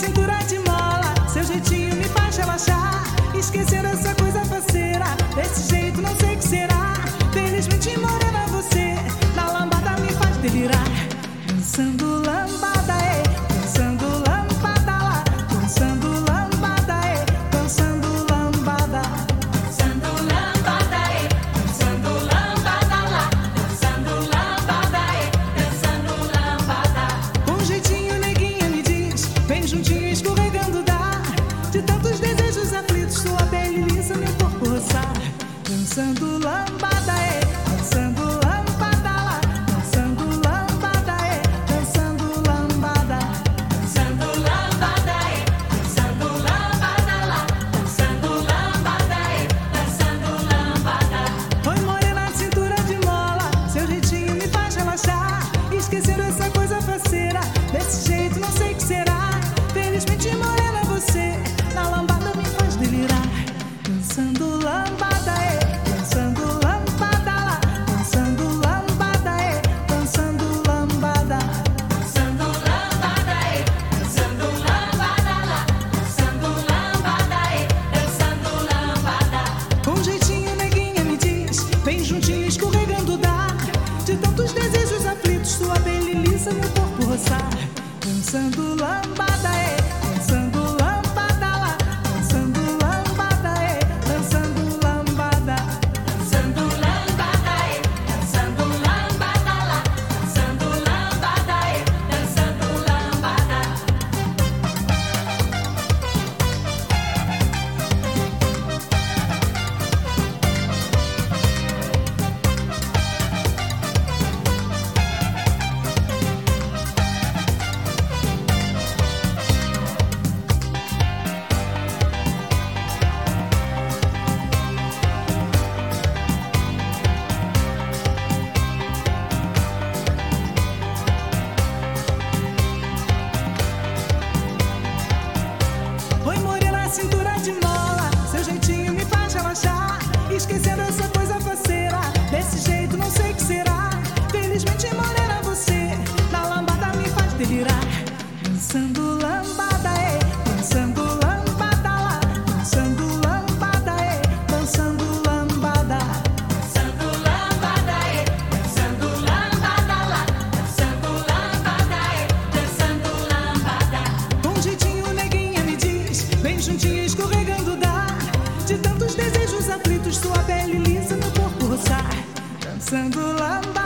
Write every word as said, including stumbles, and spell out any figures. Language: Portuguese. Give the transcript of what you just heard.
cintura de mola, seu jeitinho me faz relaxar. Esquecer essa coisa faceira, desse jeito não sei o que será. Felizmente morena você, na lambada me faz delirar. Dançando lambada, é, dançando lambada lá. Dançando lambada, é, dançando lambada. Dançando lambada, é, dançando lambada lá. Dançando lambada, é, dançando lambada. Com jeitinho neguinha me diz, vem juntinho escorregando dá. De tantos desejos aflitos, sua pele lisa, meu corpo roçar. Dançando lambada, é, dançando lambada lá. Dançando lambada, é, dançando lambada. Dançando lambada, é, dançando lambada lá. Dançando lambada, é, dançando lambada. Oi morena, cintura de mola, seu jeitinho me faz relaxar. Esquecer essa coisa faceira, desse jeito não sei o que será. Felizmente morena você, na lambada me faz delirar. Dançando lambada, é, dançando lambada lá. Dançando lambada, é, dançando lambada. Dançando lambada, é, dançando lambada lá. Dançando lambada, é, dançando lambada. Com jeitinho neguinha me diz, vem juntinho escorregando dá. De tantos desejos aflitos, sua pele lisa, meu corpo roçar. Dançando lambada, é, dançando lambada lá. Dançando lambada, é, dançando lambada. Dançando lambada, é, dançando lambada lá. Dançando lambada, é, dançando lambada. Oi morena, cintura de mola, seu jeitinho me faz relaxar. Esquecendo essa coisa faceira, desse jeito não sei o que será. Felizmente morena você, na lambada me faz delirar. Dançando lambada, é, dançando lambada lá. Dançando lambada, é, dançando lambada. Dançando lambada, é, dançando lambada lá. Dançando lambada, é, dançando lambada. Com jeitinho neguinha me diz, vem juntinho escorregando dá. De tantos desejos aflitos, sua pele lisa, meu corpo roçar. Dançando lambada.